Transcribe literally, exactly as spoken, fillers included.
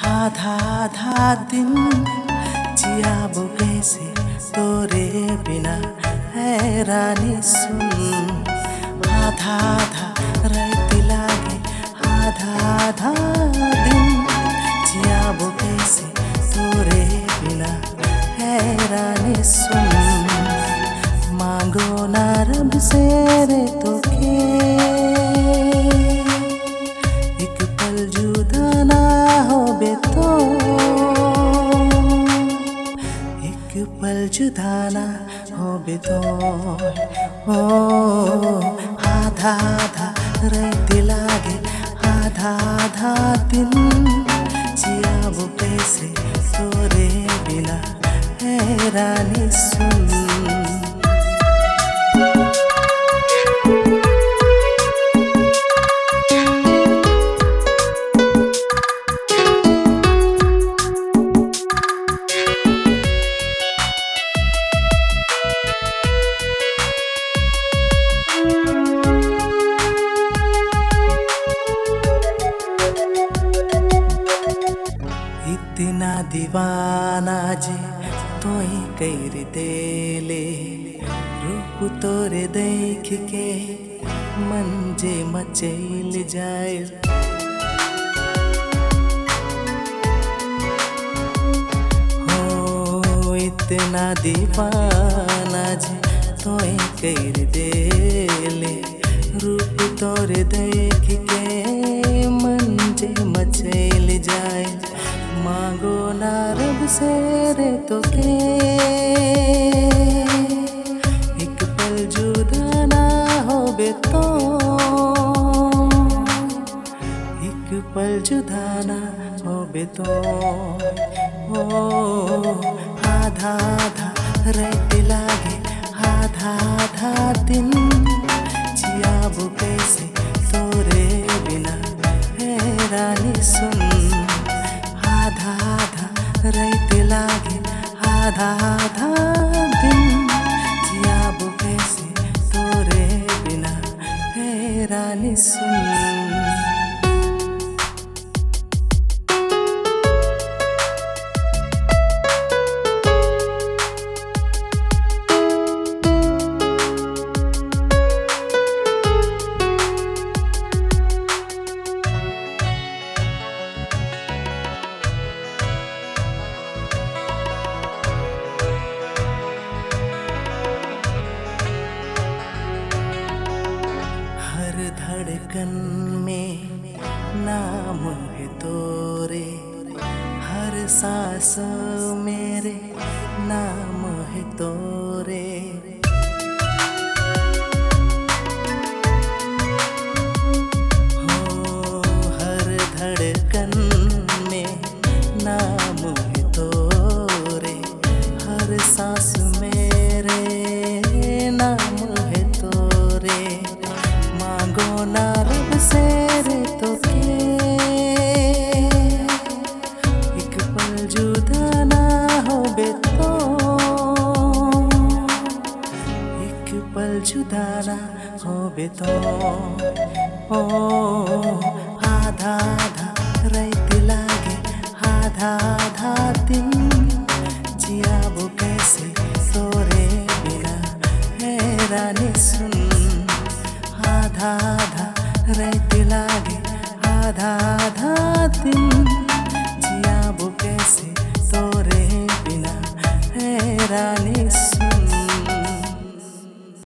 आधा आधा दिन जियाबो कैसे तोरे बिना है रानी सुन। आधा आधा रात लागे आधा आधा दिन जियाबो कैसे तोरे बिना है रानी सुन। मांगो ना रब से रे तो के एक पल जुदा ना हो बे तो, एक पल जुदा ना हो बे तो। ओ आधा आधा रात लागे आधा आधा दिन जियाबो कैसे तोरे बिना है रानी सुन। इतना दीवाना जे तोई कैर देले, रूप तोरे देख के मन जे मचैल जाए। हो इतना दीवाना जे तोई कैर देले, रूप तोरे देख के मन जे मचैल जाए। मांगो ना रब से रे तो के एक पल जुदा ना हो बे तो, एक पल जुदा ना हो बे तो। ओ आधा आधा रात लागे आधा आधा दिन जियाबो कैसे तोरे बिना है रानी सुन। आधा आधा रात लागे आधा आधा दिन जियाबो कैसे तोरे बिना है रानी सुन। धड़कन में नाम है तोरे, हर सांस मेरे नाम है तोरे। हो हर धड़कन में नाम है तोरे, हर सांस मेरे नाम है तोरे। मांगो ना रब से रे तो के एक पल जुदा ना हो बे तो, एक पल जुदा ना हो बे तो। ओ आधा आधा रात लागे आधा आधा दिन जियाबो कैसे तोरे बिना है रानी सुन। आधा आधा रात लागे आधा आधा दिन जियाबो कैसे तोरे बिना है रानी सुन।